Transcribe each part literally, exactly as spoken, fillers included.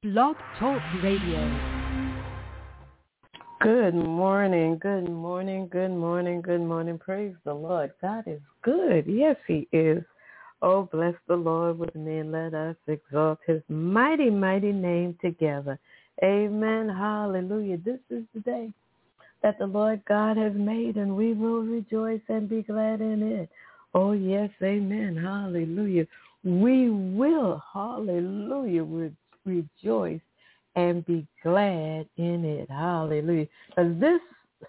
Blog Talk Radio. Good morning, good morning, good morning, good morning. Praise the Lord. God is good. Yes, he is. Oh, bless the Lord with me and let us exalt his mighty, mighty name together. Amen. Hallelujah. This is the day that the Lord God has made, and we will rejoice and be glad in it. Oh, yes. Amen. Hallelujah. We will, hallelujah, re- rejoice and be glad in it. Hallelujah. Because this,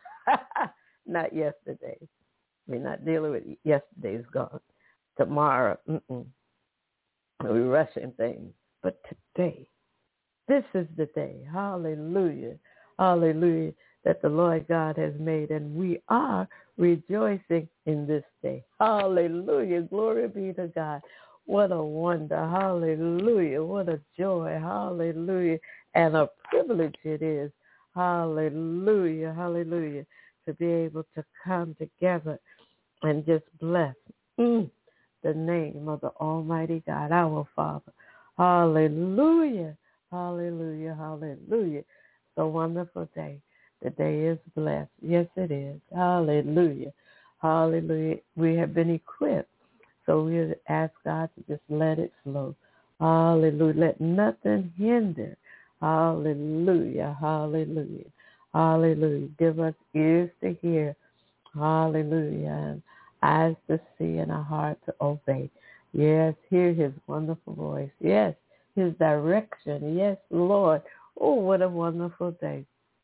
not yesterday. We're not dealing with yesterday's gone. Tomorrow, mm-mm. We're rushing things. But today, this is the day. Hallelujah. Hallelujah. That the Lord God has made, and we are rejoicing in this day. Hallelujah. Glory be to God. What a wonder. Hallelujah. What a joy. Hallelujah. And a privilege it is. Hallelujah. Hallelujah. To be able to come together and just bless mm, the name of the Almighty God, our Father. Hallelujah. Hallelujah. Hallelujah. It's a wonderful day. The day is blessed. Yes, it is. Hallelujah. Hallelujah. We have been equipped. So we ask God to just let it flow. Hallelujah. Let nothing hinder. Hallelujah. Hallelujah. Hallelujah. Give us ears to hear. Hallelujah. And eyes to see and a heart to obey. Yes, hear his wonderful voice. Yes, his direction. Yes, Lord. Oh, what a wonderful day.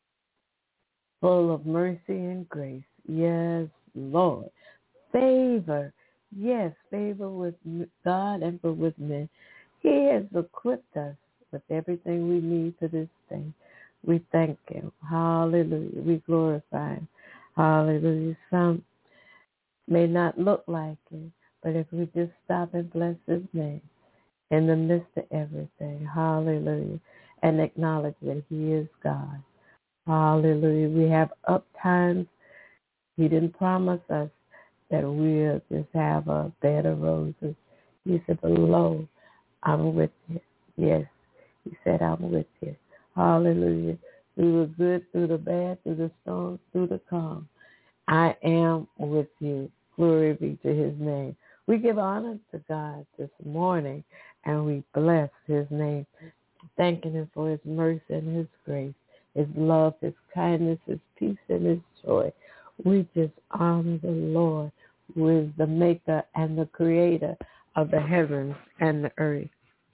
Full of mercy and grace. Yes, Lord. Favor. Yes, favor with God and for with men. He has equipped us with everything we need to this day. We thank him. Hallelujah. We glorify him. Hallelujah. Some may not look like it, but if we just stop and bless his name in the midst of everything, hallelujah, and acknowledge that he is God. Hallelujah. We have up times. He didn't promise us that we'll just have a bed of roses. He said, but lo, I'm with you. Yes, he said, I'm with you. Hallelujah. Through the good, through the bad, through the storm, through the calm. I am with you. Glory be to his name. We give honor to God this morning, and we bless his name, thanking him for his mercy and his grace, his love, his kindness, his peace, and his joy. We just honor the Lord, who is the maker and the creator of the heavens and the earth.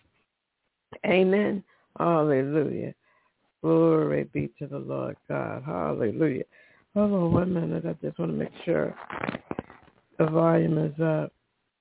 Amen. Hallelujah. Glory be to the Lord God. Hallelujah. Hold on one minute. I just want to make sure the volume is up.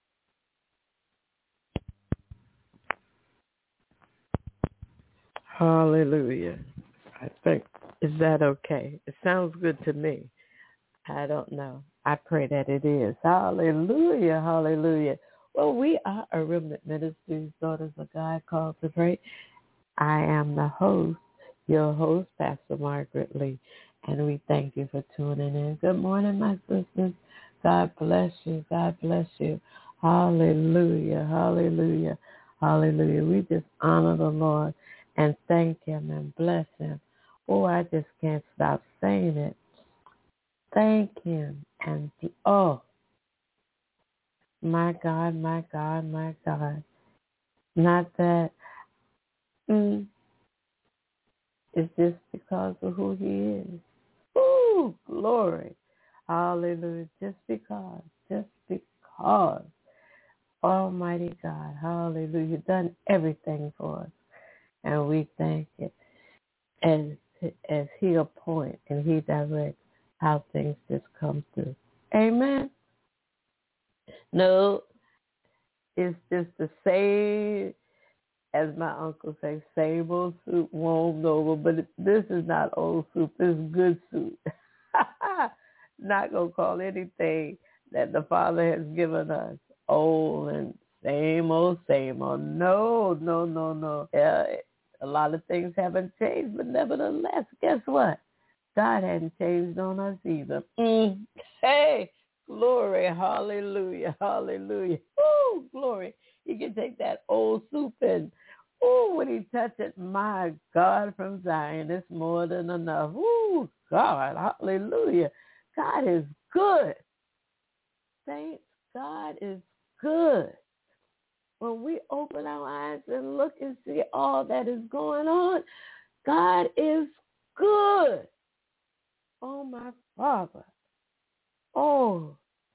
Hallelujah. I think, is that okay? It sounds good to me. I don't know. I pray that it is. Hallelujah. Hallelujah. Well, we are a Remnant Ministries, Daughters of God, called to pray. I am the host, your host, Pastor Margaret Lee, and we thank you for tuning in. Good morning, my sisters. God bless you. God bless you. Hallelujah. Hallelujah. Hallelujah. We just honor the Lord and thank him and bless him. Oh, I just can't stop saying it. Thank him and oh, my God, my God, my God. Not that mm, it's just because of who he is. Ooh, glory. Hallelujah. Just because, just because. Almighty God, hallelujah, done everything for us. And we thank it as, as he appoints and he directs how things just come through. Amen. No, it's just the same, as my uncle says, same old soup warmed over, but it, this is not old soup, it's good soup. Not going to call anything that the Father has given us old and same old, same old. No, no, no, no. Uh, a lot of things haven't changed, but nevertheless, guess what? God hadn't changed on us either. Mm. Hey, glory, hallelujah, hallelujah. Woo, glory. You can take that old soup and Ooh, when he touches my God from Zion, it's more than enough. Ooh, God, hallelujah. God is good. Saints, God is good. When we open our eyes and look and see all that is going on, God is good. Oh, my Father. Oh,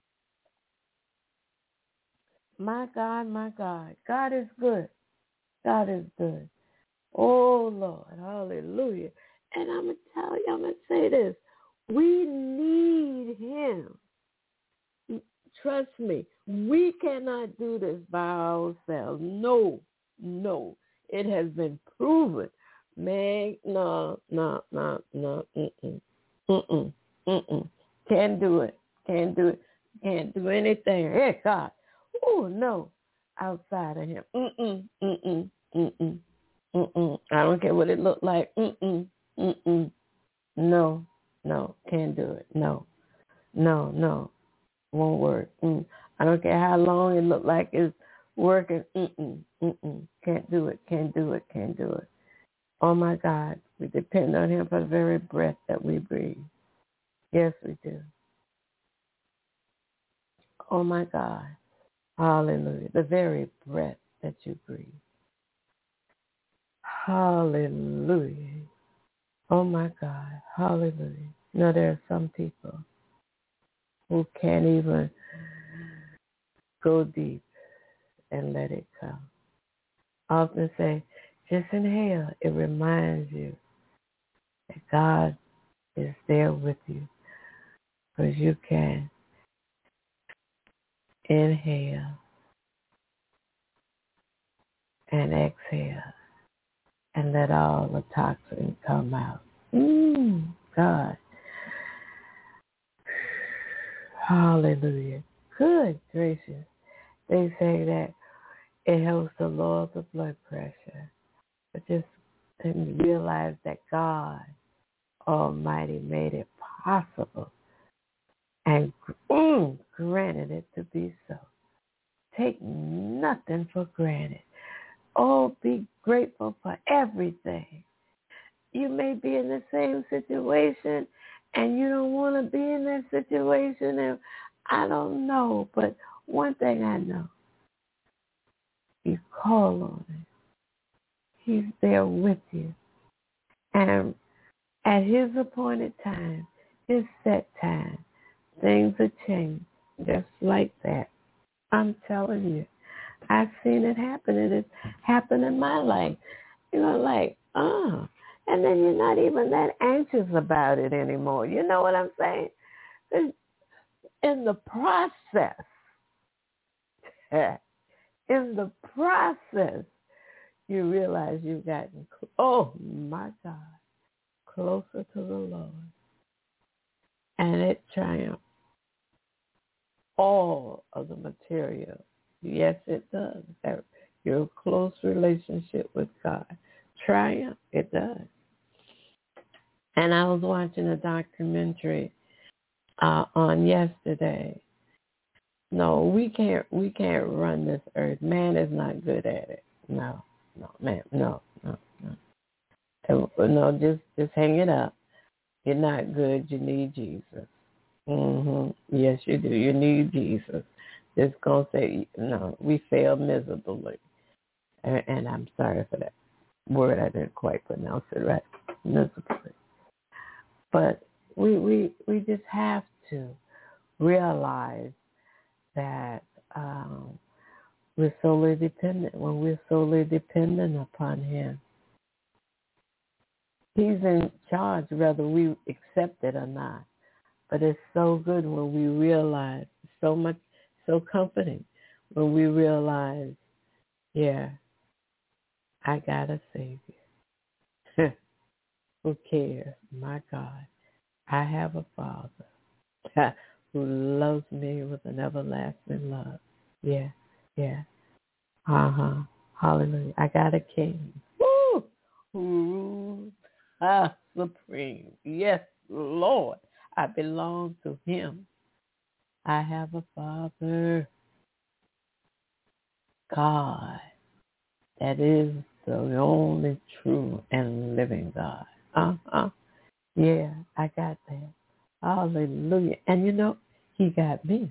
my God, my God. God is good. God is good. Oh, Lord. Hallelujah. And I'm going to tell you, I'm going to say this. We need him. Trust me, we cannot do this by ourselves. No, no. It has been proven. Man, no, no, no, no, mm-mm, mm-mm, mm-mm. Can't do it. Can't do it. Can't do anything. Hey, God. Oh, no. Outside of him. Mm-mm, mm-mm, mm-mm, mm-mm. I don't care what it looked like. Mm-mm, mm-mm. No, no. Can't do it. No, no, no. Won't work. Mm. I don't care how long it look like it's working. Mm-mm, mm-mm. Can't do it. Can't do it. Can't do it. Oh, my God. We depend on him for the very breath that we breathe. Yes, we do. Oh, my God. Hallelujah. The very breath that you breathe. Hallelujah. Oh, my God. Hallelujah. No, there are some people who can't even go deep and let it come. I often say, just inhale. It reminds you that God is there with you, because you can inhale and exhale and let all the toxin come out. Mm, God. Hallelujah. Good gracious. They say that it helps to lower the blood pressure. But just realize that God Almighty made it possible and mm, granted it to be so. Take nothing for granted. Oh, be grateful for everything. You may be in the same situation and you don't want to be in that situation, and I don't know, but one thing I know, you call on him. He's there with you. And at his appointed time, his set time, things will change just like that. I'm telling you. I've seen it happen. It has happened in my life. You know, like, oh. And then you're not even that anxious about it anymore. You know what I'm saying? In the process, in the process, you realize you've gotten, oh, my God, closer to the Lord. And it triumphs all of the material. Yes, it does. Your close relationship with God. Triumph, it does. And I was watching a documentary uh, on yesterday. No, we can't. We can't run this earth. Man is not good at it. No, no, man, no, no, no. No, just just hang it up. You're not good. You need Jesus. Mm-hmm. Yes, you do. You need Jesus. Just gonna say no. We fail miserably, and, and I'm sorry for that word. I didn't quite pronounce it right. Miserably. But we we we just have to realize that um, we're solely dependent. When we're solely dependent upon him, he's in charge whether we accept it or not. But it's so good when we realize, so much, so comforting when we realize, yeah, I got a Savior. Who cares? My God, I have a Father who loves me with an everlasting love. Yeah, yeah. Uh-huh. Hallelujah. I got a King. Woo! Who rules ah, supreme. Yes, Lord. I belong to him. I have a Father, God, that is the only true and living God. Uh-huh. Yeah, I got that. Hallelujah. And you know, he got me.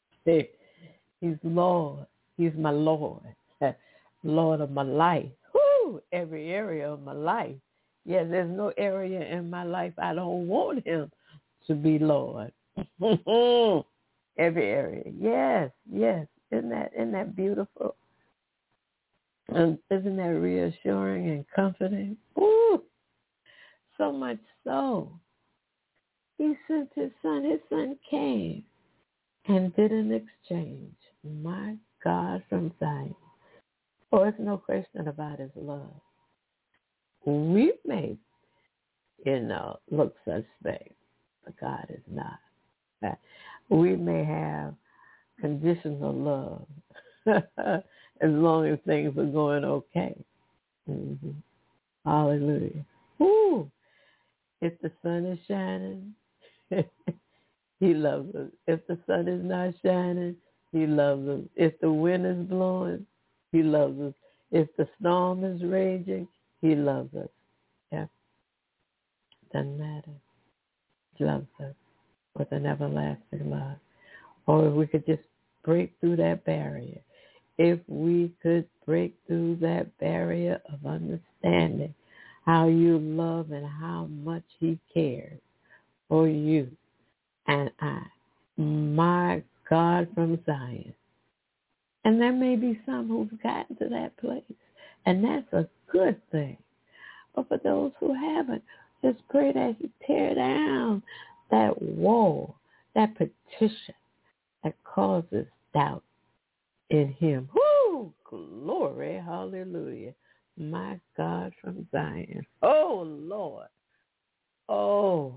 He's Lord. He's my Lord. Lord of my life. Woo! Every area of my life. Yeah, there's no area in my life I don't want him to be Lord. Every area. Yes, yes. Isn't that isn't that beautiful? And isn't that reassuring and comforting? Ooh, so much so. He sent his son. His son came and did an exchange. My God, from Zion. Oh, there's no question about his love. We may, you know, look suspect, but God is not. We may have conditional love as long as things are going okay. Mm-hmm. Hallelujah. Woo! If the sun is shining, he loves us. If the sun is not shining, he loves us. If the wind is blowing, he loves us. If the storm is raging, he loves us. Yeah. Doesn't matter. He loves us with an everlasting love. Or if we could just break through that barrier. If we could break through that barrier of understanding how you love and how much he cares for you and I. My God from Zion. And there may be some who've gotten to that place. And that's a good thing. But for those who haven't, just pray that he tear down that wall, that petition that causes doubt in him. Whoo! Glory, hallelujah. My God from Zion. Oh, Lord. Oh,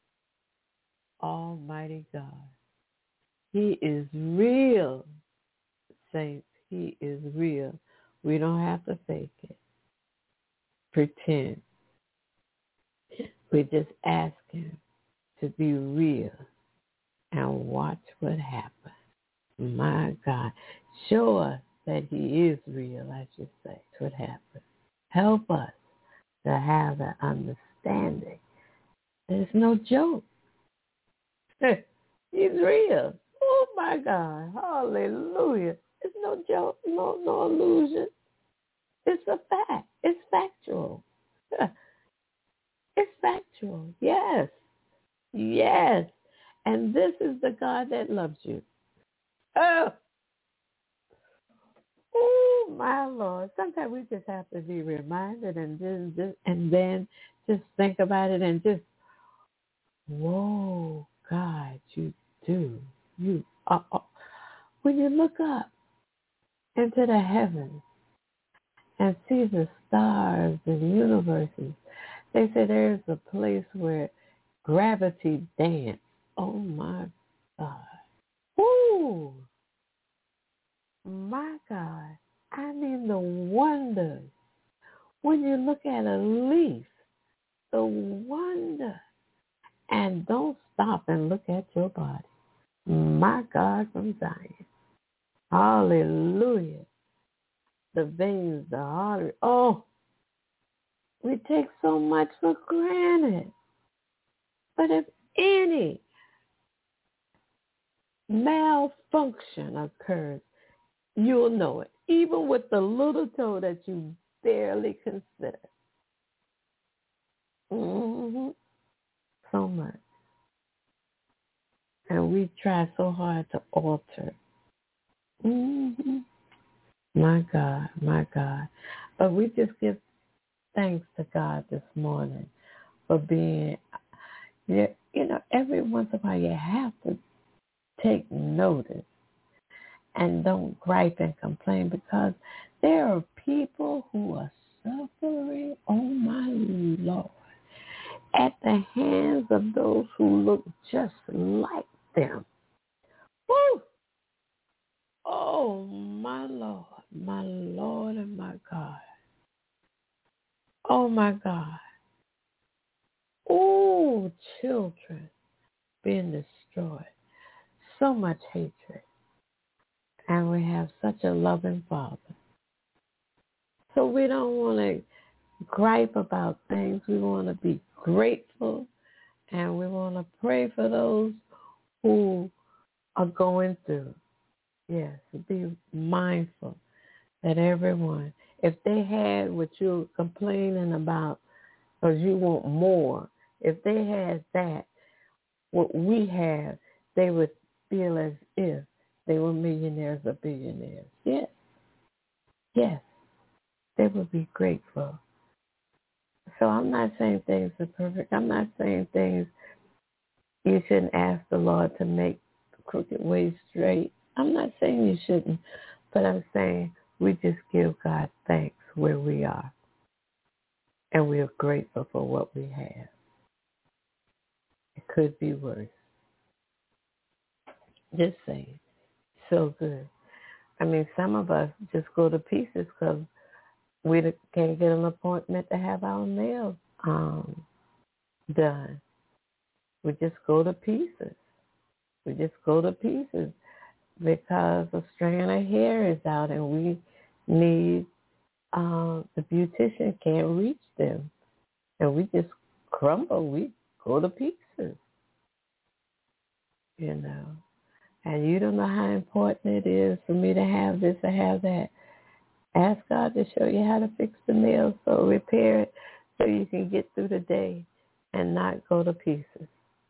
Almighty God. He is real, saints. He is real. We don't have to fake it, pretend. We just ask him to be real and watch what happens. My God. Show us that he is real, I should say. That's what happens. Help us to have that understanding. It's no joke. He's real. Oh, my God. Hallelujah. It's no joke, no, no illusion. It's a fact. It's factual. It's factual. Yes. Yes. And this is the God that loves you. Oh. Oh, my Lord. Sometimes we just have to be reminded and then just, and then just think about it and just, whoa, God, you do. You are. When you look up into the heavens and see the stars and universes, they say there's a place where gravity dance. Oh, my God. Woo! My God. I mean the wonders. When you look at a leaf, the wonder. And don't stop and look at your body. My God from Zion. Hallelujah. The veins, the artery. Oh, we take so much for granted. But if any malfunction occurs, you'll know it. Even with the little toe that you barely consider. Mm-hmm. So much. And we try so hard to alter. Mm-hmm. My God, my God. But we just give thanks to God this morning for being, you know, every once in a while you have to take notice and don't gripe and complain, because there are people who are suffering, oh my Lord, at the hands of those who look just like them. Woo! Oh, my Lord, my Lord and my God. Oh, my God. Oh, children being destroyed. So much hatred. And we have such a loving Father. So we don't want to gripe about things. We want to be grateful, and we want to pray for those who are going through. Yes, be mindful that everyone, if they had what you're complaining about, because you want more, if they had that, what we have, they would feel as if they were millionaires or billionaires. Yes, yes, they would be grateful. So I'm not saying things are perfect. I'm not saying things you shouldn't ask the Lord to make crooked ways straight. I'm not saying you shouldn't, but I'm saying we just give God thanks where we are. And we are grateful for what we have. It could be worse. Just saying. So good. I mean, some of us just go to pieces because we can't get an appointment to have our nails um, done. We just go to pieces. We just go to pieces because a strand of hair is out and we need, uh, the beautician can't reach them. And we just crumble. We go to pieces, you know. And you don't know how important it is for me to have this or have that. Ask God to show you how to fix the nails, so repair it so you can get through the day and not go to pieces.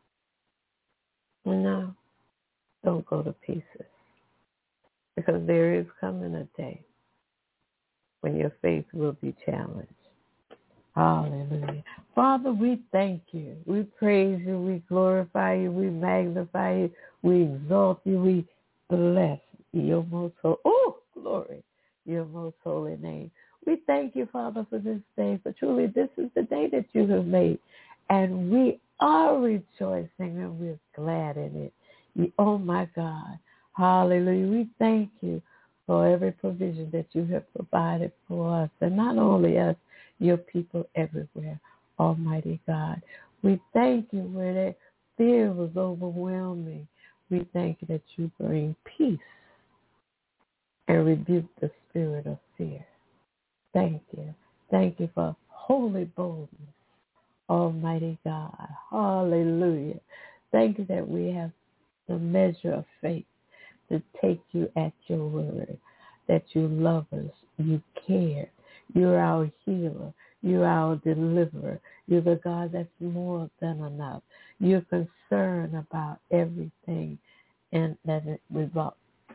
No, don't go to pieces. Because there is coming a day when your faith will be challenged. Hallelujah. Father, we thank you. We praise you. We glorify you. We magnify you. We exalt you. We bless your most holy, oh, glory, your most holy name. We thank you, Father, for this day. For truly, this is the day that you have made. And we are rejoicing and we're glad in it. Oh, my God. Hallelujah. We thank you for every provision that you have provided for us. And not only us, your people everywhere, Almighty God. We thank you where that fear was overwhelming. We thank you that you bring peace and rebuke the spirit of fear. Thank you. Thank you for holy boldness, Almighty God. Hallelujah. Thank you that we have the measure of faith to take you at your word, that you love us, you care. You're our healer. You're our deliverer. You're the God that's more than enough. You're concerned about everything and that it involve,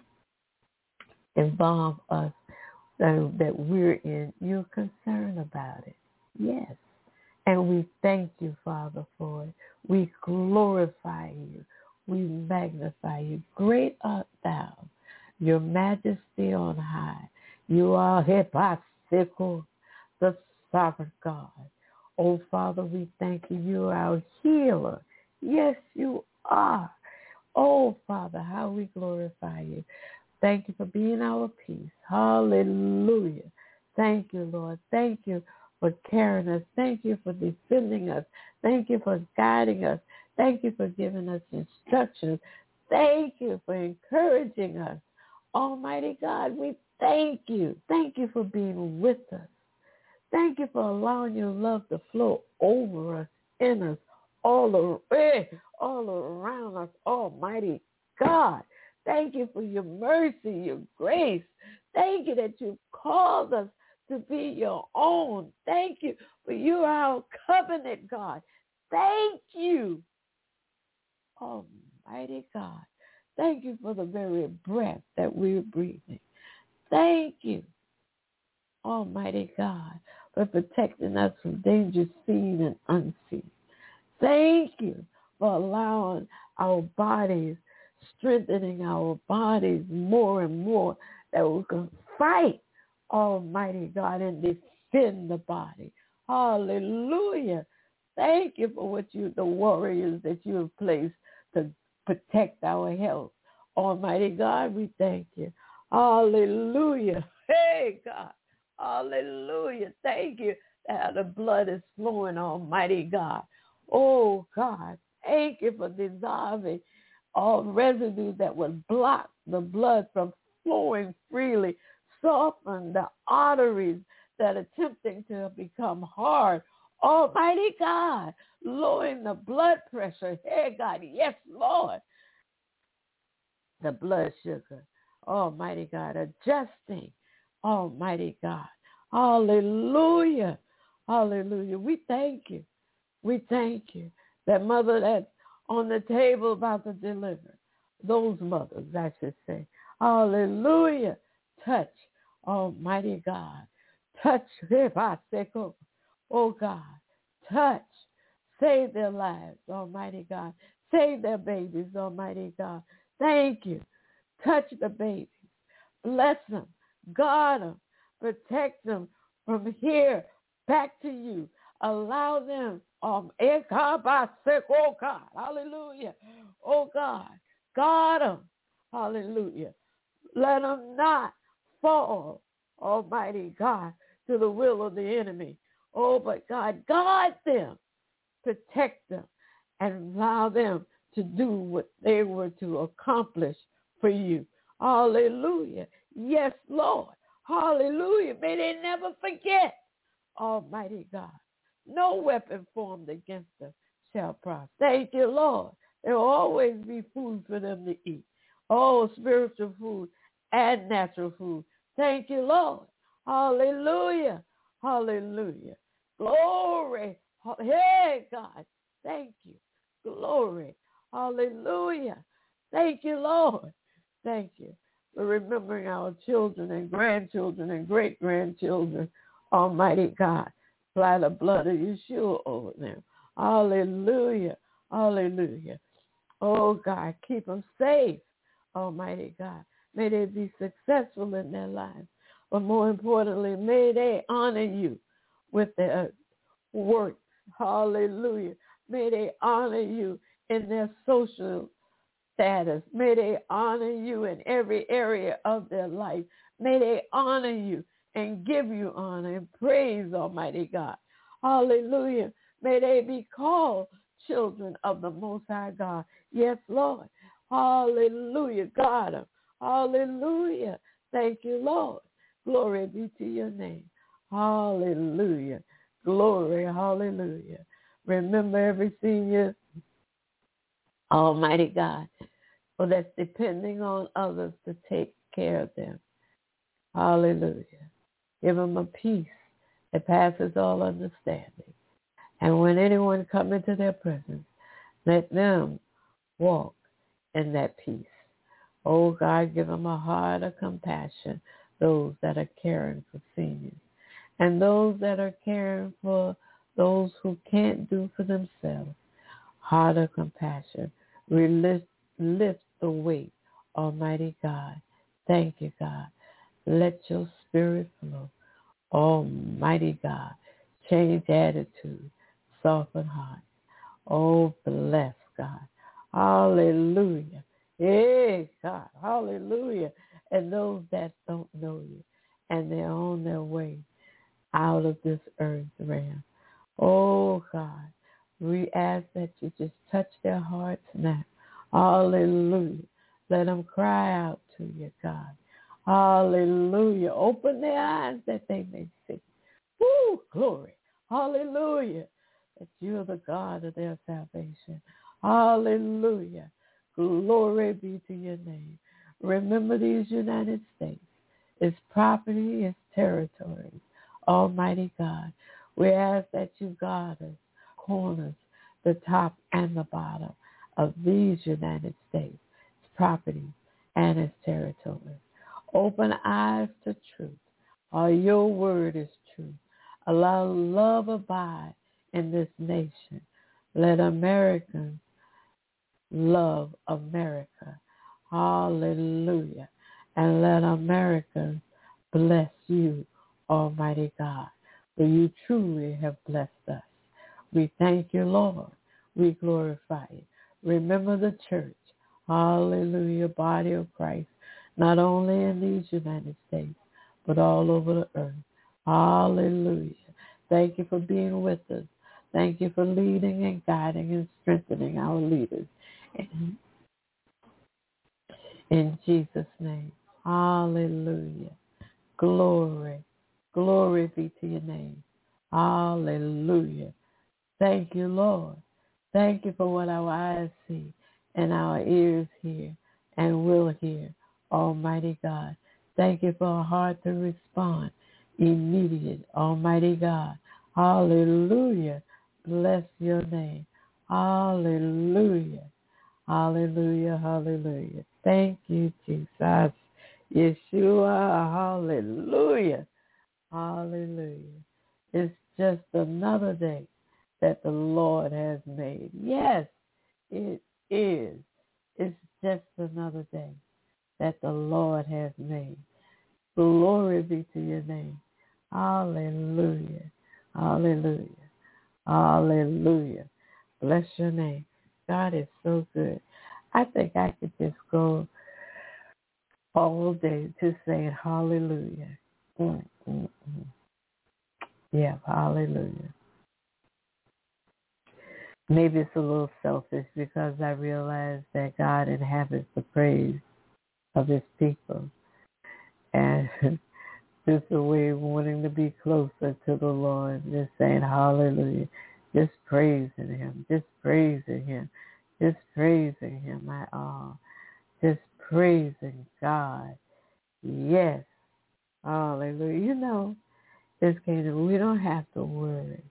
involve us that, that we're in. You're concerned about it. Yes. And we thank you, Father, for it. We glorify you. We magnify you. Great art thou, your majesty on high. You are Hepasico, the sovereign God. Oh, Father, we thank you. You are our healer. Yes, you are. Oh, Father, how we glorify you. Thank you for being our peace. Hallelujah. Thank you, Lord. Thank you for carrying us. Thank you for defending us. Thank you for guiding us. Thank you for giving us instructions. Thank you for encouraging us. Almighty God, we thank you. Thank you for being with us. Thank you for allowing your love to flow over us, in us, all around, all around us, Almighty God. Thank you for your mercy, your grace. Thank you that you called us to be your own. Thank you for you are our covenant God. Thank you, Almighty God. Thank you for the very breath that we're breathing. Thank you, Almighty God, for protecting us from danger seen and unseen. Thank you for allowing our bodies, strengthening our bodies more and more, that we can fight, Almighty God, and defend the body. Hallelujah. Thank you for what you, the warriors that you have placed to protect our health. Almighty God, we thank you. Hallelujah. Hey, God. Hallelujah. Thank you that the blood is flowing, Almighty God. Oh, God. Thank you for dissolving all residue that would block the blood from flowing freely. Soften the arteries that are attempting to become hard. Almighty God, lowering the blood pressure. Hey, God, yes, Lord. The blood sugar. Almighty God, adjusting. Almighty God. Hallelujah. Hallelujah. We thank you. We thank you. That mother that's on the table about to deliver. Those mothers, I should say. Hallelujah. Touch. Almighty God. Touch. Oh God. Touch. Save their lives, Almighty God. Save their babies, Almighty God. Thank you. Touch the babies. Bless them. Guard them. Protect them from here back to you. Allow them, um, oh God, hallelujah. Oh God, guard them. Hallelujah. Let them not fall, Almighty God, to the will of the enemy. Oh, but God, guard them. Protect them and allow them to do what they were to accomplish for you. Hallelujah. Yes, Lord. Hallelujah. May they never forget, Almighty God. No weapon formed against us shall prosper. Thank you, Lord. There will always be food for them to eat. Oh, spiritual food and natural food. Thank you, Lord. Hallelujah. Hallelujah. Glory. Hey, God. Thank you. Glory. Hallelujah. Thank you, Lord. Thank you for remembering our children and grandchildren and great-grandchildren. Almighty God, apply the blood of Yeshua over them. Hallelujah. Hallelujah. Oh, God, keep them safe. Almighty God, may they be successful in their lives. But more importantly, may they honor you with their works. Hallelujah. May they honor you in their social status. May they honor you in every area of their life. May they honor you and give you honor and praise, Almighty God. Hallelujah. May they be called children of the Most High God. Yes, Lord. Hallelujah. God. Hallelujah. Thank you, Lord. Glory be to your name. Hallelujah. Glory. Hallelujah. Remember every senior, Almighty God, well, that's depending on others to take care of them. Hallelujah. Give them a peace that passes all understanding. And when anyone come into their presence, let them walk in that peace. Oh, God, give them a heart of compassion, those that are caring for seniors. And those that are caring for those who can't do for themselves, heart of compassion. Lift, lift the weight, Almighty God. Thank you, God. Let your spirit flow. Almighty God, change attitude, soften heart. Oh, bless God. Hallelujah. Hey, God. Hallelujah. And those that don't know you and they're on their way out of this earth realm. Oh, God, we ask that you just touch their hearts now. Hallelujah. Let them cry out to you, God. Hallelujah. Open their eyes that they may see. Woo, glory. Hallelujah. That you're the God of their salvation. Hallelujah. Glory be to your name. Remember these United States, its property, its territories. Almighty God, we ask that you guard us, corners, the top and the bottom of these United States, its property and its territories. Open eyes to truth. All your word is true. Allow love abide in this nation. Let Americans love America. Hallelujah. And let Americans bless you, Almighty God, for you truly have blessed us. We thank you, Lord. We glorify you. Remember the church. Hallelujah, body of Christ, not only in these United States, but all over the earth. Hallelujah. Thank you for being with us. Thank you for leading and guiding and strengthening our leaders. In, in Jesus' name. Hallelujah. Glory. Glory be to your name. Hallelujah. Thank you, Lord. Thank you for what our eyes see and our ears hear and will hear, Almighty God. Thank you for a heart to respond immediate, Almighty God. Hallelujah. Bless your name. Hallelujah. Hallelujah. Hallelujah. Thank you, Jesus. Yeshua. Hallelujah. Hallelujah. It's just another day that the Lord has made. Yes, it is. It's just another day that the Lord has made. Glory be to your name. Hallelujah. Hallelujah. Hallelujah. Bless your name. God is so good. I think I could just go all day to say hallelujah. Mm, mm, mm. Yeah, hallelujah. Maybe it's a little selfish because I realize that God inhabits the praise of his people. And just a way of wanting to be closer to the Lord, just saying hallelujah, just praising him, just praising him, just praising him at all, just praising God. Yes, hallelujah. You know, this kingdom, we don't have to worry.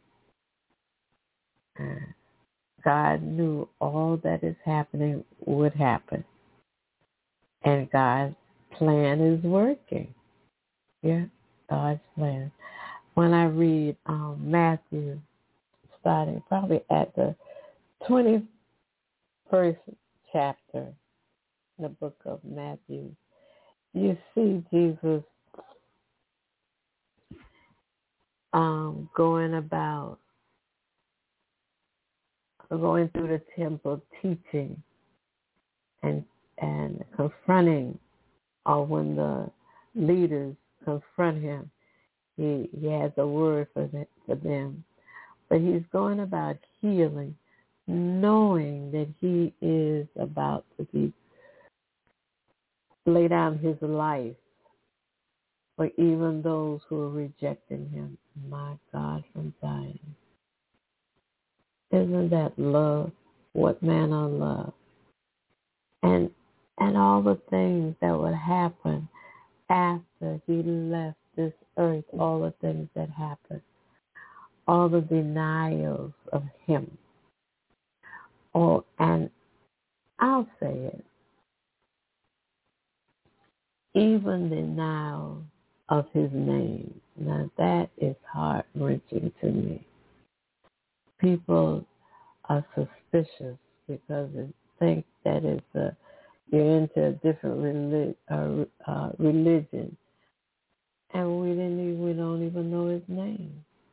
God knew all that is happening would happen. And God's plan is working. Yeah, God's plan. When I read um, Matthew, starting probably at the twenty-first chapter in the book of Matthew, you see Jesus um, going about, going through the temple teaching and and confronting, or when the leaders confront him, he, he has a word for, the, for them. But he's going about healing, knowing that he is about to be lay down his life for even those who are rejecting him. My God from Zion. Isn't that love? What manner of love? And and all the things that would happen after he left this earth, all the things that happened, all the denials of him. Oh, and I'll say it, even denial of his name. Now that is heart-wrenching to me. People are suspicious because they think that it's a, you're into a different relig- uh, uh, religion, and we didn't even, we don't even know his name.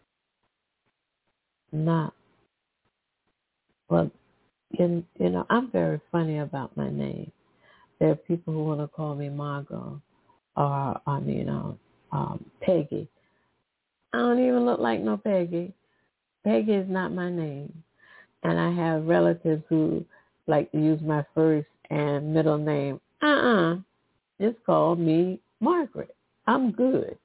Not, well, you, you know, I'm very funny about my name. There are people who want to call me Margot, or I mean, uh, um, Peggy. I don't even look like no Peggy. Peggy is not my name. And I have relatives who like to use my first and middle name. Uh-uh. Just call me Margaret. I'm good.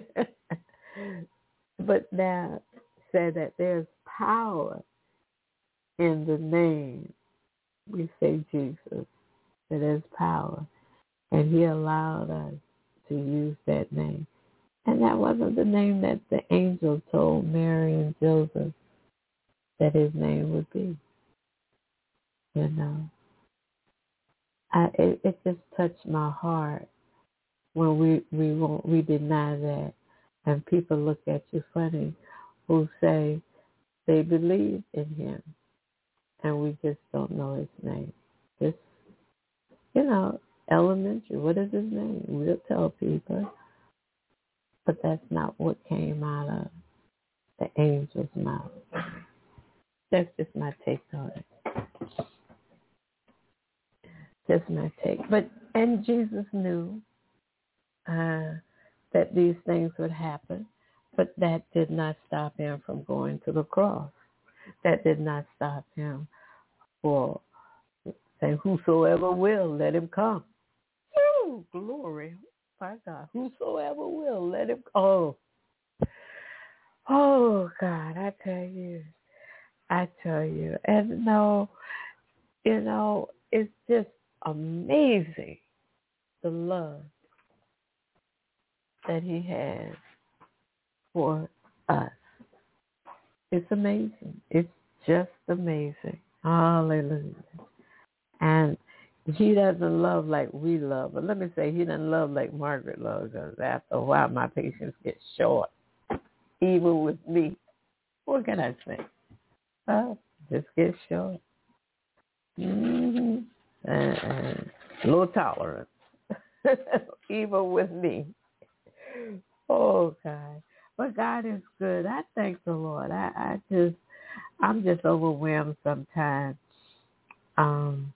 But now say that there's power in the name. We say Jesus. That there's power. And he allowed us to use that name. And that wasn't the name that the angel told Mary and Joseph that his name would be. You know, I, it, it just touched my heart when we we won't, we deny that, and people look at you funny, who say they believe in him, and we just don't know his name. Just, you know, elementary. What is his name? We'll tell people, but that's not what came out of the angel's mouth. That's just my take on it. Just my take. But, and Jesus knew uh, that these things would happen, but that did not stop him from going to the cross. That did not stop him for saying, whosoever will, let him come. Ooh, glory. My God. Whosoever will, let him come. Oh, Oh, God, I tell you. I tell you. And no, you know, it's just amazing the love that he has for us. It's amazing. It's just amazing. Hallelujah. And he doesn't love like we love. But let me say, he doesn't love like Margaret loves, because after a while, my patience gets short, even with me. What can I say? Uh, just get short. Mm-hmm. And, and low tolerance, even with me. Oh, God. But God is good. I thank the Lord. I, I just, I'm just overwhelmed sometimes. Um,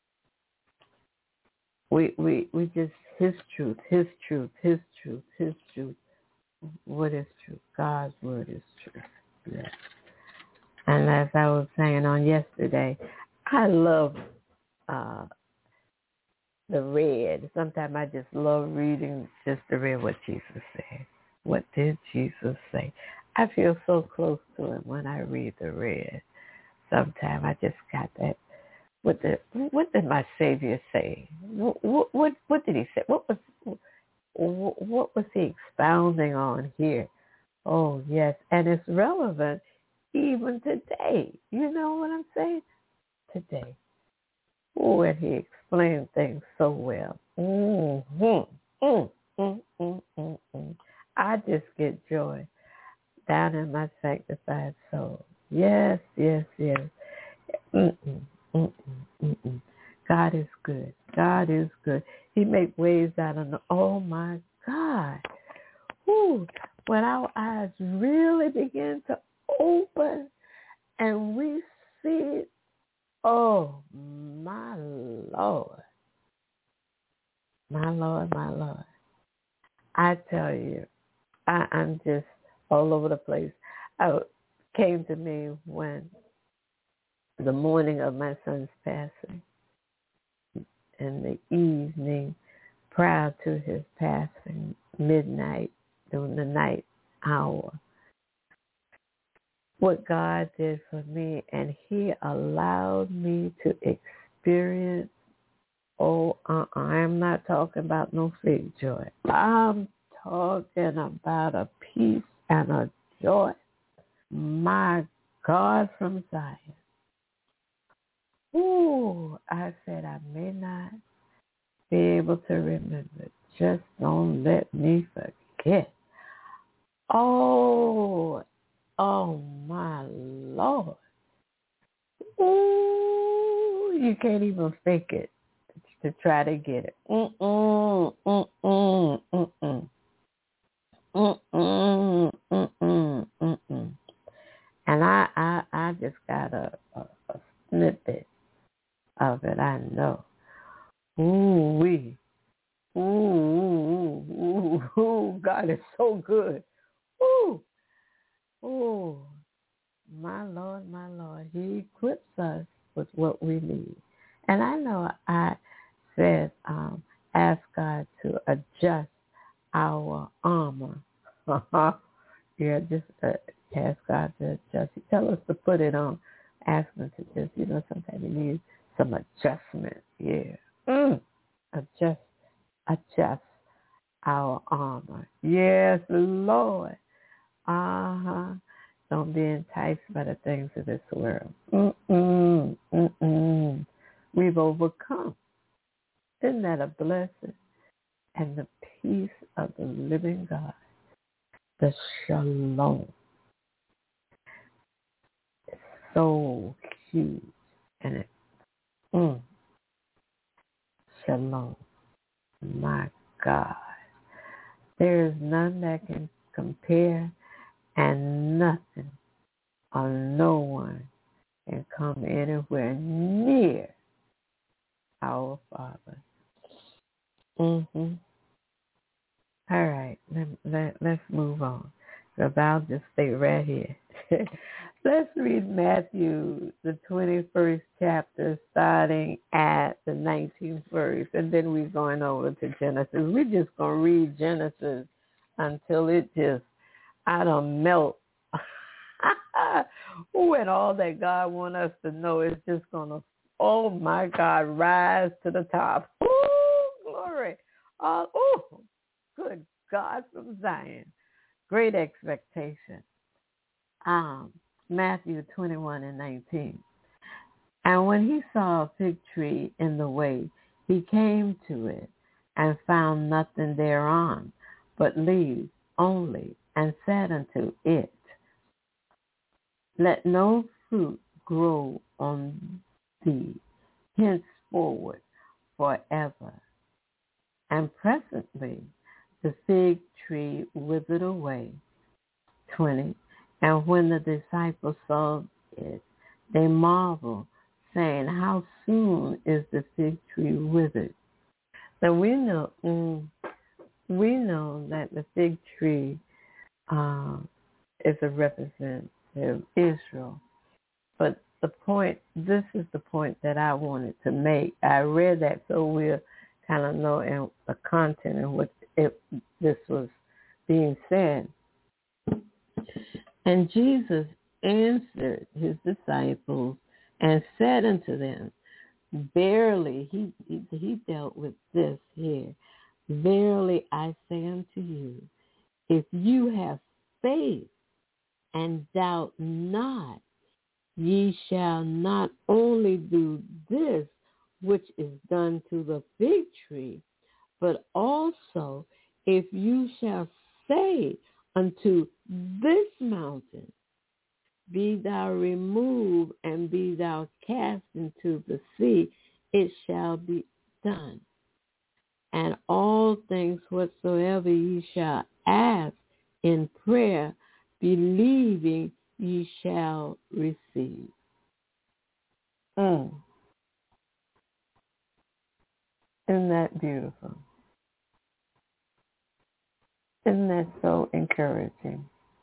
we, we, we just, his truth, his truth, his truth, his truth. What is truth? God's word is truth. Yes. And as I was saying on yesterday, I love uh, the red. Sometimes I just love reading just to read what Jesus said. What did Jesus say? I feel so close to him when I read the red. Sometimes I just got that. What the? What did my Savior say? What? What? What did he say? What was? What was he expounding on here? Oh yes, and it's relevant even today. You know what I'm saying? Today. Oh, and he explained things so well. Mm-hmm. Mm, mm, mm, mm, mm. I just get joy down in my sanctified soul. Yes, yes, yes. Mm-mm, mm-mm, mm-mm. God is good. God is good. He makes ways out of the, oh my God. Whew. When our eyes really begin to open and we see it, oh my Lord. My Lord, my Lord. I tell you, I, I'm just all over the place. I came to me when the morning of my son's passing, in the evening prior to his passing, midnight, during the night hour, what God did for me, and he allowed me to experience, oh, uh-uh, I'm not talking about no fake joy. I'm talking about a peace and a joy. My God from Zion. Ooh, I said I may not be able to remember. Just don't let me forget. Oh, oh my Lord. Ooh, you can't even fake it to try to get it. Mm-mm, mm-mm, mm-mm. Mm-mm, mm-mm, mm-mm. And I, I, I just got a, a, a snippet of it, I know. Ooh-wee. Ooh, ooh, ooh, ooh, God is so good. Ooh, ooh, my Lord, my Lord. He equips us with what we need. And I know I said, um, ask God to adjust our armor. Yeah, just uh, ask God to adjust. He tell us to put it on. Ask him to just, you know, sometimes you need some adjustment. Yeah. Mm. Adjust, adjust our armor. Yes, Lord. Uh-huh. Don't be enticed by the things of this world. Mm-mm. Mm-mm. We've overcome. Isn't that a blessing? And the peace of the living God, the shalom, is so huge. And it, mm, shalom, my God. There is none that can compare, and nothing or no one can come anywhere near our Father. Mm-hmm. All right, let, let, let's move on, because I'll just stay right here. Let's read Matthew, the twenty-first chapter, starting at the nineteenth verse, and then we're going over to Genesis. We're just going to read Genesis until it just, I don't melt Ooh, and all that God wants us to know is just going to, oh, my God, rise to the top. Ooh, glory. Uh, ooh, good God from Zion. Great expectation. Um, Matthew twenty-one and nineteen. And when he saw a fig tree in the way, he came to it and found nothing thereon but leaves only, and said unto it, Let no fruit grow on thee henceforward forever. And presently the fig tree withered away. twenty. And when the disciples saw it, they marveled, saying, How soon is the fig tree withered? So we know, mm, we know that the fig tree uh, is a representative of Israel. But the point, this is the point that I wanted to make. I read that so we'll kind of know in the content in which it, this was being said. And Jesus answered his disciples and said unto them, Verily, he, he, he dealt with this here. Verily I say unto you, if you have faith and doubt not, ye shall not only do this which is done to the fig tree, but also if you shall say unto this mountain, Be thou removed and be thou cast into the sea, it shall be done. And all things whatsoever ye shall ask in prayer, believing ye shall receive. Mm. Isn't that beautiful? Isn't that so encouraging?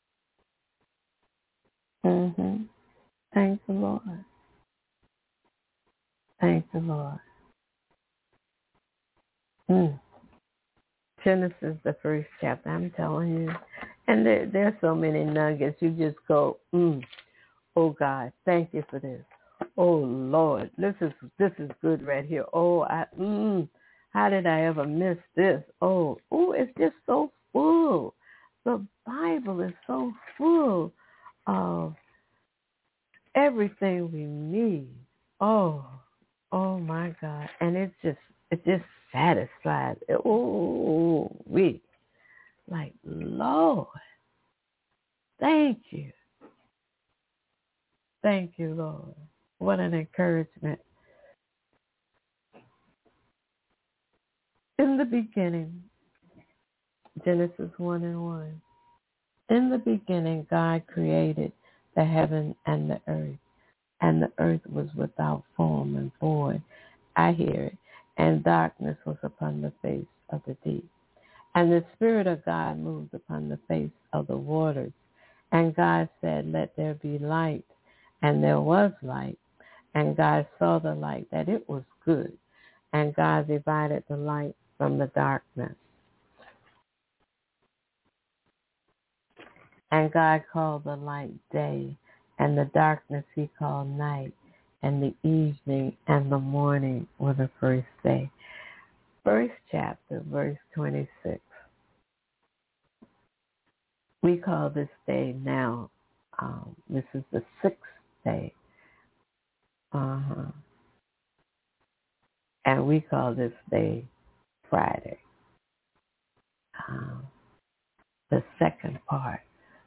Mm-hmm. Thank the Lord. Thank the Lord. Mm. Genesis, the first chapter, I'm telling you. And there, there are so many nuggets. You just go, mm, oh, God, thank you for this. Oh, Lord, this is this is good right here. Oh, I, mm, how did I ever miss this? Oh, oh, it's just so full. The Bible is so full of everything we need. Oh, oh my God. And it just, it just satisfies. Oh, we, like, Lord, thank you. Thank you, Lord. What an encouragement. In the beginning, Genesis one and one. In the beginning, God created the heaven and the earth, and the earth was without form and void. I hear it. And darkness was upon the face of the deep. And the Spirit of God moved upon the face of the waters. And God said, Let there be light. And there was light. And God saw the light, that it was good. And God divided the light from the darkness. And God called the light day, and the darkness he called night, and the evening and the morning were the first day. First chapter, verse twenty-six. We call this day now, um, this is the sixth day. Uh-huh. And we call this day Friday. Um, the second part.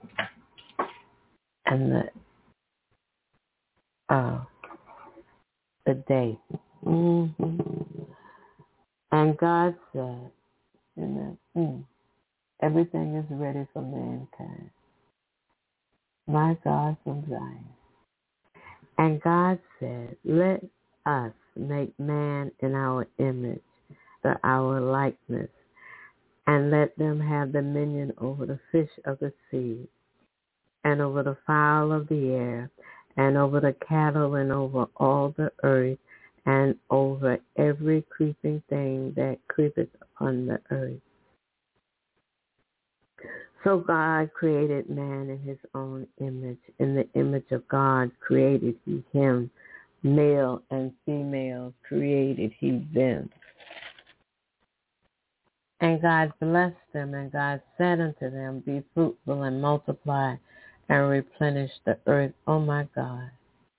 And the uh, the day. Mm-hmm. And God said, you know, mm, everything is ready for mankind. My God from Zion. And God said, Let us make man in our image, to our likeness, and let them have dominion over the fish of the sea, and over the fowl of the air, and over the cattle, and over all the earth, and over every creeping thing that creepeth upon the earth. So God created man in his own image. In the image of God created he him. Male and female created he them. And God blessed them, and God said unto them, be fruitful and multiply and replenish the earth. Oh my God.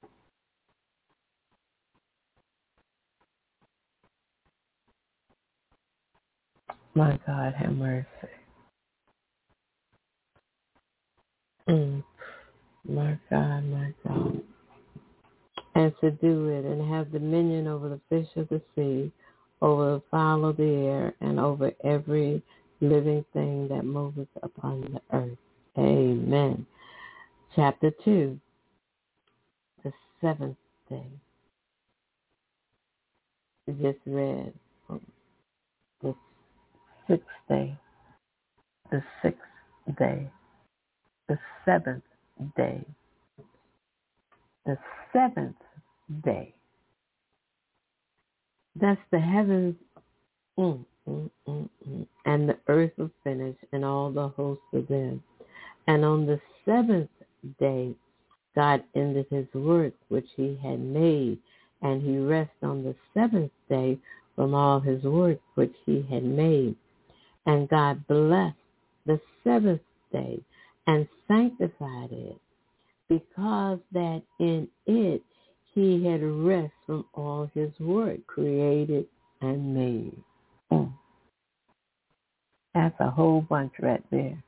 My God, have mercy. Mm. My God, my God. And to do it, and have dominion over the fish of the sea, over the fowl of the air, and over every living thing that moveth upon the earth. Amen. Chapter two, the seventh day. We just read the sixth day, the sixth day, the seventh day, the seventh day. That's the heavens, mm, mm, mm, mm, and the earth was finished, and all the hosts of them. And on the seventh day, God ended his work which he had made, and he rested on the seventh day from all his work which he had made. And God blessed the seventh day and sanctified it, because that in it he had rest from all his work created and made. Mm. That's a whole bunch right there.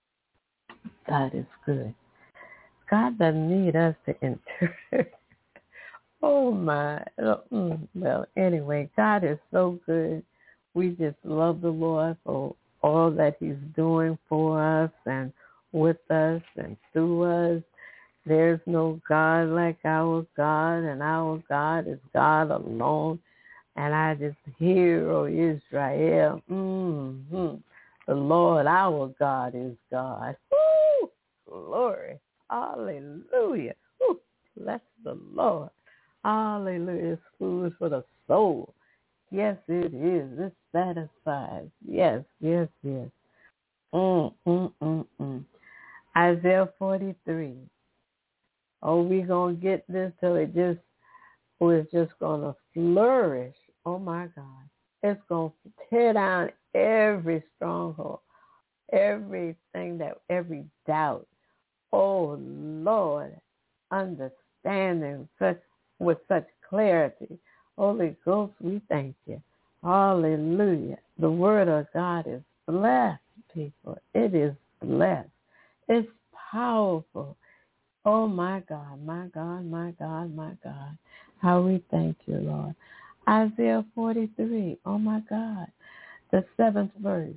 God is good. God doesn't need us to interpret. Oh, my. Well, anyway, God is so good. We just love the Lord for all that he's doing for us and with us and through us. There's no God like our God, and our God is God alone. And I just hear, oh, Israel, mm-hmm. The Lord, our God is God. Woo! Glory. Hallelujah. Woo! Bless the Lord. Hallelujah. It's food for the soul. Yes, it is. It satisfies. Yes, yes, yes. Mm, mm, mm, mm. Isaiah forty-three. Oh, we're going to get this till it just, oh, it's just going to flourish. Oh, my God. It's going to tear down every stronghold, everything that, every doubt. Oh, Lord, understanding such with such clarity. Holy Ghost, we thank you. Hallelujah. The word of God is blessed, people. It is blessed. It's powerful. Oh, my God, my God, my God, my God. How we thank you, Lord. Isaiah forty-three. Oh, my God. The seventh verse.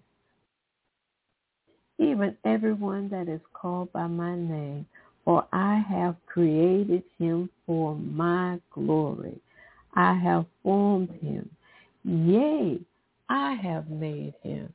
Even everyone that is called by my name, for I have created him for my glory. I have formed him. Yea, I have made him.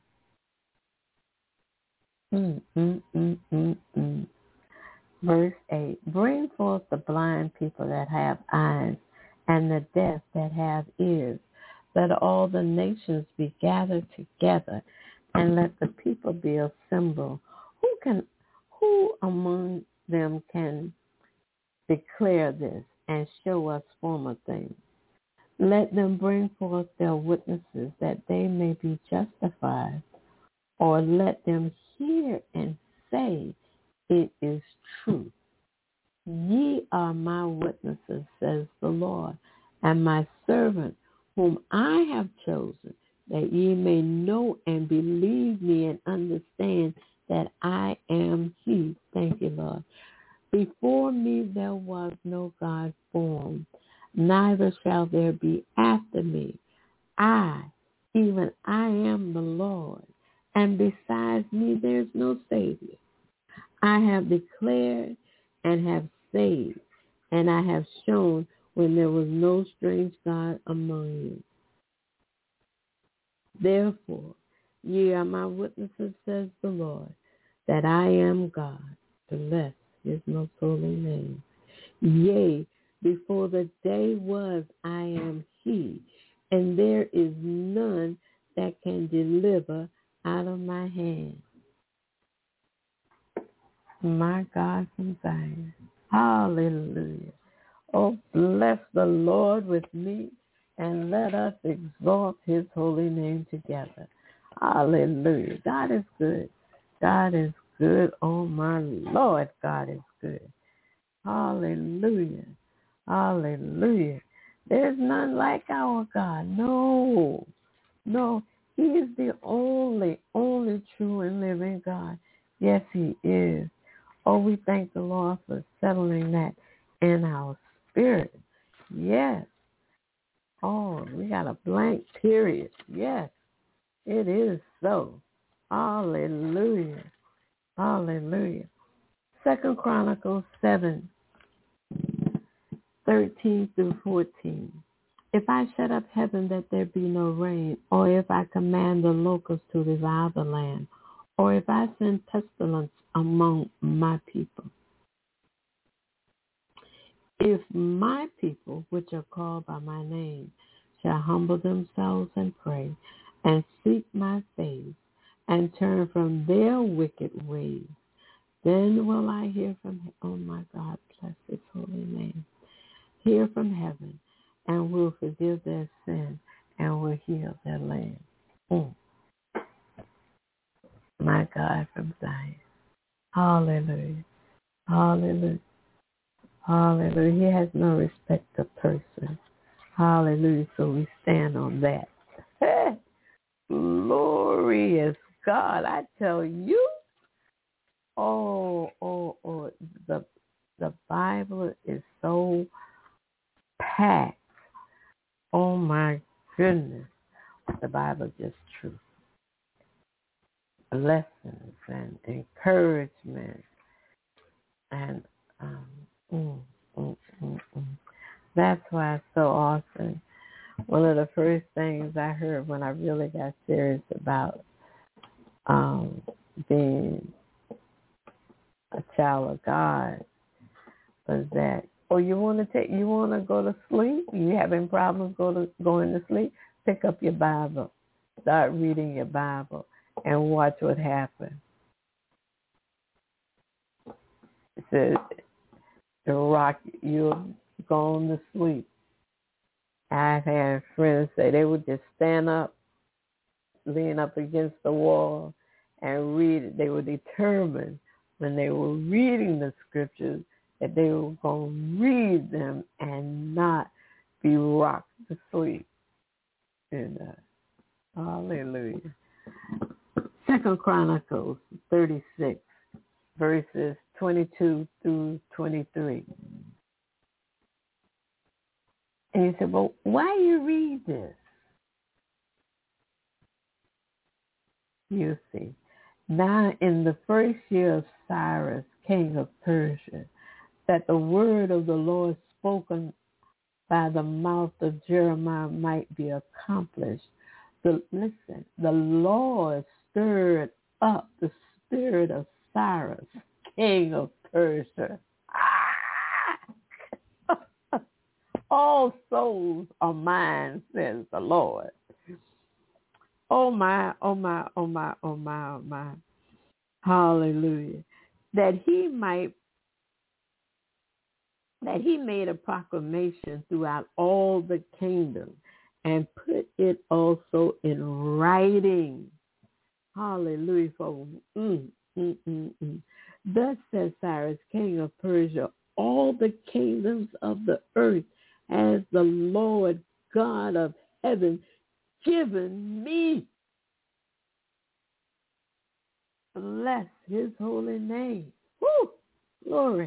Mm, mm, mm, mm, mm. Verse eight, bring forth the blind people that have eyes, and the deaf that have ears. Let all the nations be gathered together, and let the people be assembled. Who can, who among them can declare this and show us former things? Let them bring forth their witnesses, that they may be justified, or let them hear and say, it is true. Ye are my witnesses, says the Lord, and my servant whom I have chosen, that ye may know and believe me and understand that I am he. Thank you, Lord. Before me there was no God formed, neither shall there be after me. I, even I am the Lord, and besides me there is no Savior. I have declared and have saved, and I have shown when there was no strange God among you. Therefore, ye are my witnesses, says the Lord, that I am God. Blessed is most holy name. Yea, before the day was, I am he, and there is none that can deliver out of my hand. My God from Zion. Hallelujah. Oh, bless the Lord with me, and let us exalt his holy name together. Hallelujah. God is good. God is good. Oh, my Lord, God is good. Hallelujah. Hallelujah. There's none like our God. No. No. He is the only, only true and living God. Yes, he is. Oh, we thank the Lord for settling that in our spirit. Yes. Oh, we got a blank period. Yes, it is so. Hallelujah. Hallelujah. Second Chronicles seven, thirteen through fourteen. If I shut up heaven that there be no rain, or if I command the locusts to devour the land, or if I send pestilence among my people, if my people, which are called by my name, shall humble themselves and pray, and seek my face, and turn from their wicked ways, then will I hear from heaven. Oh my God, bless his holy name. Hear from heaven, and will forgive their sin, and will heal their land. Mm. My God from Zion. Hallelujah. Hallelujah. Hallelujah. He has no respect of person. Hallelujah. So we stand on that. Glorious God. I tell you. Oh, oh, oh. The, the Bible is so packed. Oh, my goodness. The Bible is just truth. Lessons and encouragement. And um, mm, mm, mm, mm. That's why it's so awesome. One of the first things I heard when I really got serious about um, being a child of God was that, oh, you want to take, you want to go to sleep? You having problems go to going to sleep? Pick up your Bible, start reading your Bible, and watch what happens. It says, the rock, you're going to sleep. I've had friends say they would just stand up, lean up against the wall, and read it. They were determined when they were reading the scriptures that they were going to read them and not be rocked to sleep. And, uh, hallelujah. Second Chronicles thirty-six, verses twenty-two through twenty-three. And you said, well, why you read this? You see, now in the first year of Cyrus, king of Persia, that the word of the Lord spoken by the mouth of Jeremiah might be accomplished. The, listen, the Lord stirred up the spirit of Cyrus, king of Persia. Ah! All souls are mine, says the Lord. Oh my, oh my, oh my, oh my, oh my. Hallelujah. That he might, that he made a proclamation throughout all the kingdom and put it also in writing. Hallelujah. For, mm, mm, mm, mm. Thus says Cyrus, king of Persia, all the kingdoms of the earth has the Lord God of heaven given me. Bless his holy name. Woo! Glory.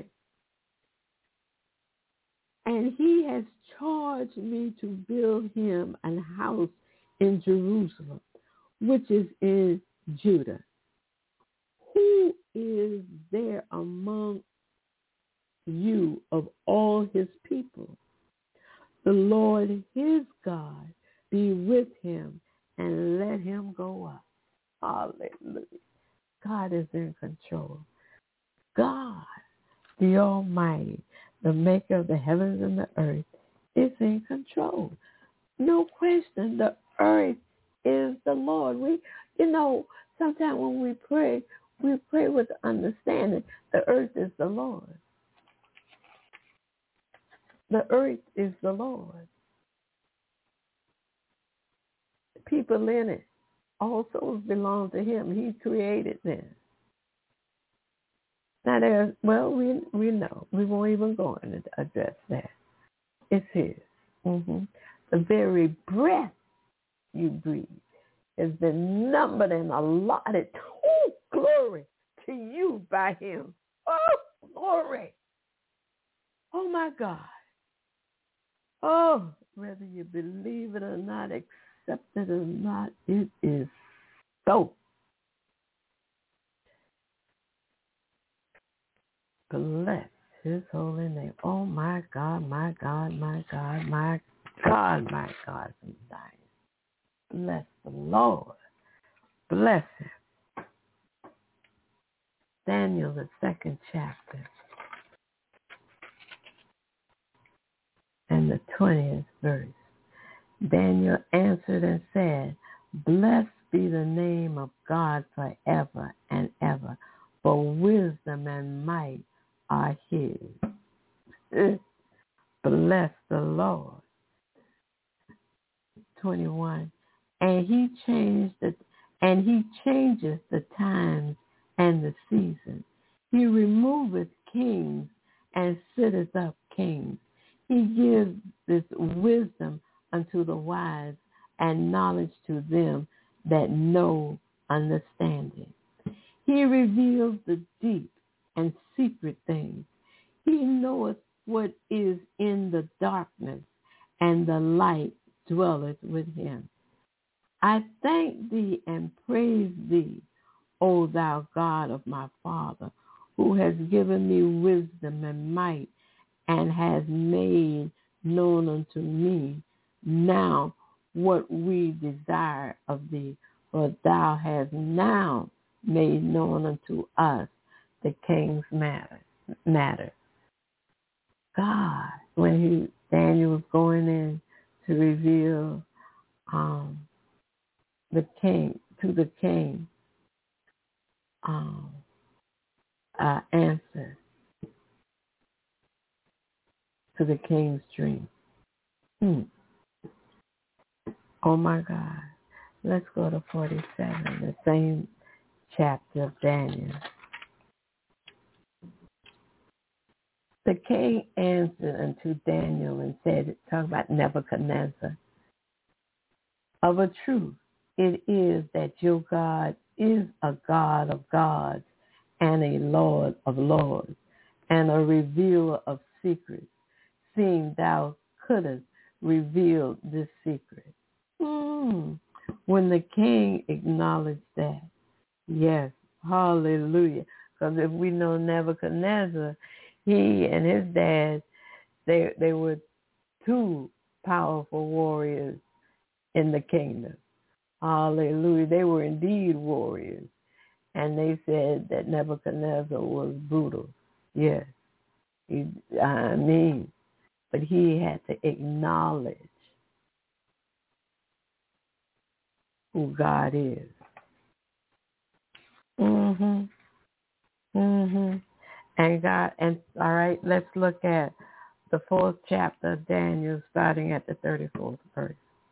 And he has charged me to build him an house in Jerusalem, which is in Judah. Who is there among you of all his people? The Lord his God be with him and let him go up. Hallelujah. God is in control. God, the Almighty, the maker of the heavens and the earth, is in control. No question, the earth is the Lord. We, you know, sometimes when we pray, We pray with understanding. The earth is the Lord. The earth is the Lord. The people in it, all souls belong to him. He created them. Now there's, well, we we know. We won't even go in to address that. It's his. Mm-hmm. The very breath you breathe has been numbered and allotted. Oh, glory to you by him. Oh, glory. Oh, my God. Oh, whether you believe it or not, accept it or not, it is so. Bless his holy name. Oh, my God, my God, my God, my God, my God from Zion. Bless the Lord. Bless him. Daniel, the second chapter, and the twentieth verse. Daniel answered and said, blessed be the name of God forever and ever, for wisdom and might are his. Bless the Lord. twenty-one. And he changed the, and he changes the times and the seasons. He removeth kings and sitteth up kings. He gives this wisdom unto the wise and knowledge to them that know understanding. He reveals the deep and secret things. He knoweth what is in the darkness, and the light dwelleth with him. I thank thee and praise thee, O thou God of my father, who has given me wisdom and might, and has made known unto me now what we desire of thee, for thou hast now made known unto us the king's matter. matter. God, when he Daniel was going in to reveal um, the king to the king um, uh, answer to the king's dream. Hmm. Oh my God. Let's go to forty-seven, the same chapter of Daniel. The king answered unto Daniel and said, talk about Nebuchadnezzar, of a truth it is that your God is a God of gods and a Lord of lords and a revealer of secrets, seeing thou couldst reveal this secret. Mm. When the king acknowledged that, yes, hallelujah, because if we know Nebuchadnezzar, he and his dad, they they were two powerful warriors in the kingdom. Hallelujah. They were indeed warriors. And they said that Nebuchadnezzar was brutal. Yes. He, I mean, but he had to acknowledge who God is. Mhm. Mhm. And God, and all right, let's look at the fourth chapter of Daniel, starting at the thirty-fourth verse.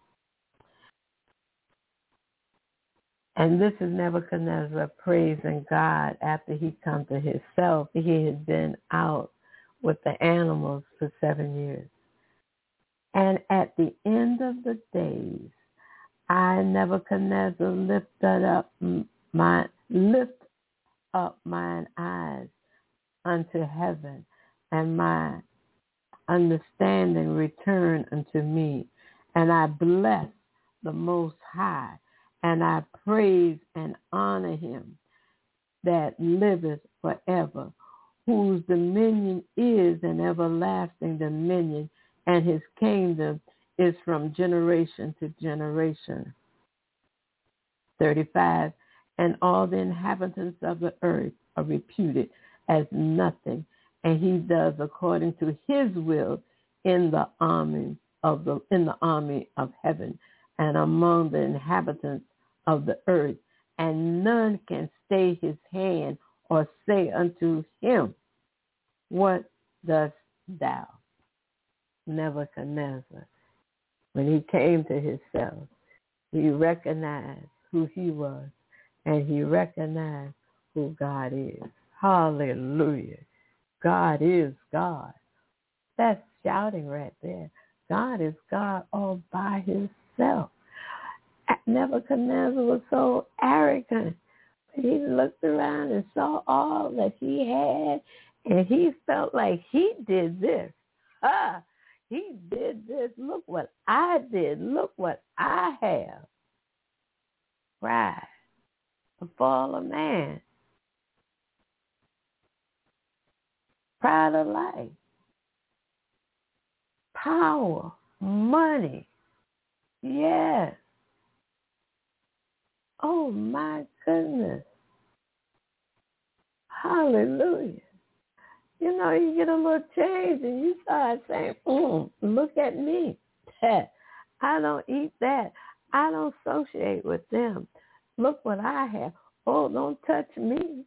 And this is Nebuchadnezzar praising God after he come to himself. He had been out with the animals for seven years. And at the end of the days, I, Nebuchadnezzar, lifted up my lift up mine eyes unto heaven, and my understanding returned unto me, and I bless the Most High, and I praise and honor him that liveth forever, whose dominion is an everlasting dominion, and his kingdom is from generation to generation. thirty-five. And all the inhabitants of the earth are reputed as nothing, and he does according to his will in the army of the in the army of heaven and among the inhabitants of the earth, and none can stay his hand or say unto him, what dost thou? Nebuchadnezzar, when he came to himself, he recognized who he was, and he recognized who God is. Hallelujah. God is God. That's shouting right there. God is God all by himself. Nebuchadnezzar was so arrogant. He looked around and saw all that he had, and he felt like he did this. Ah, he did this. Look what I did. Look what I have. Pride, the fall of man. Pride of life. Power, money. Yes. Oh, my goodness. Hallelujah. You know, you get a little change and you start saying, mm, look at me. I don't eat that. I don't associate with them. Look what I have. Oh, don't touch me.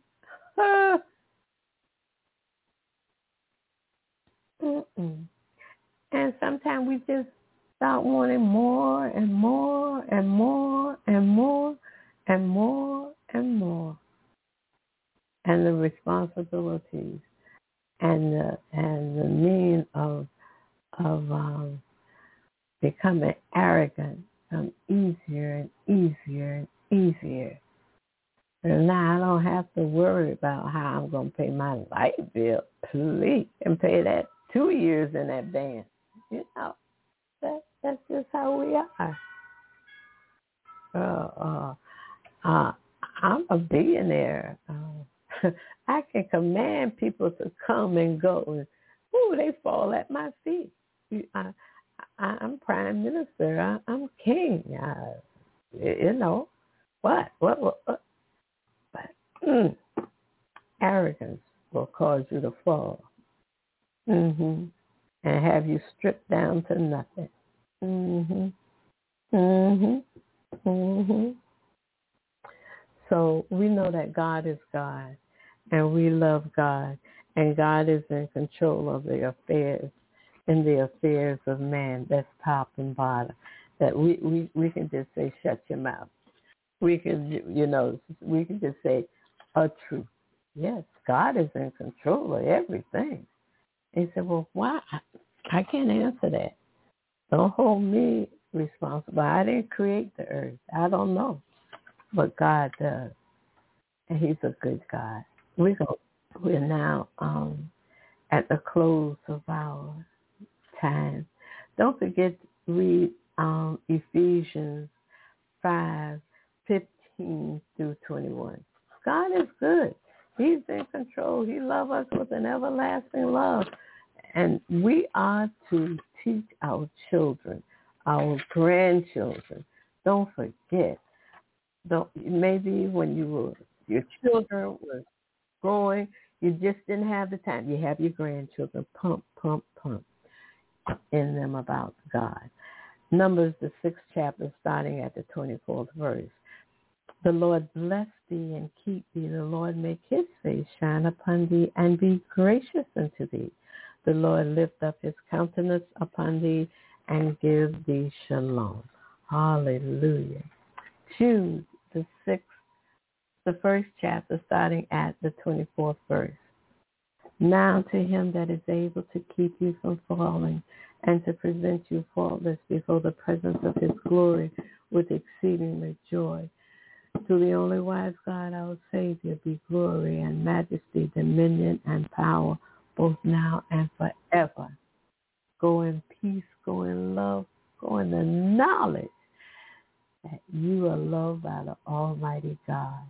Mm-mm. And sometimes we just start wanting more and more and more and more and more and more. And the responsibilities and the and the mean of of um, becoming arrogant come easier and easier and easier. And now I don't have to worry about how I'm going to pay my light bill, please, and pay that two years in advance. You know, that, that's just how we are. Uh, uh, uh, I'm a billionaire. Uh, I can command people to come and go. And, ooh, they fall at my feet. I, I, I'm prime minister. I, I'm king. I, you know, what? What? What? what? But mm, arrogance will cause you to fall. Mm-hmm. And have you stripped down to nothing. Mm-hmm. Mm-hmm. Mm-hmm. So we know that God is God, and we love God, and God is in control of the affairs, in the affairs of man. That's top and bottom. That we, we, we can just say, shut your mouth. We can, you know, we can just say a truth. Yes, God is in control of everything. He said, well, why? I can't answer that. Don't hold me responsible. I didn't create the earth. I don't know. But God does. And he's a good God. We go, we're now um, at the close of our time. Don't forget to read um, Ephesians five, fifteen through twenty-one. God is good. He's in control. He loves us with an everlasting love. And we are to teach our children, our grandchildren. Don't forget. Don't, maybe when you were, your children were growing, you just didn't have the time. You have your grandchildren. Pump, pump, pump in them about God. Numbers, the sixth chapter, starting at the twenty-fourth verse. The Lord bless thee and keep thee. The Lord make his face shine upon thee and be gracious unto thee. The Lord lift up his countenance upon thee and give thee shalom. Hallelujah. Jude, the sixth, the first chapter, starting at the twenty-fourth verse. Now to him that is able to keep you from falling and to present you faultless before the presence of his glory with exceeding joy. To the only wise God, our Savior, be glory and majesty, dominion and power, both now and forever. Go in peace, go in love, go in the knowledge that you are loved by the Almighty God.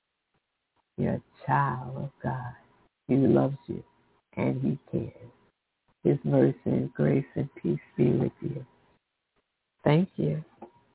You're a child of God. He loves you and he cares. His mercy and grace and peace be with you. Thank you.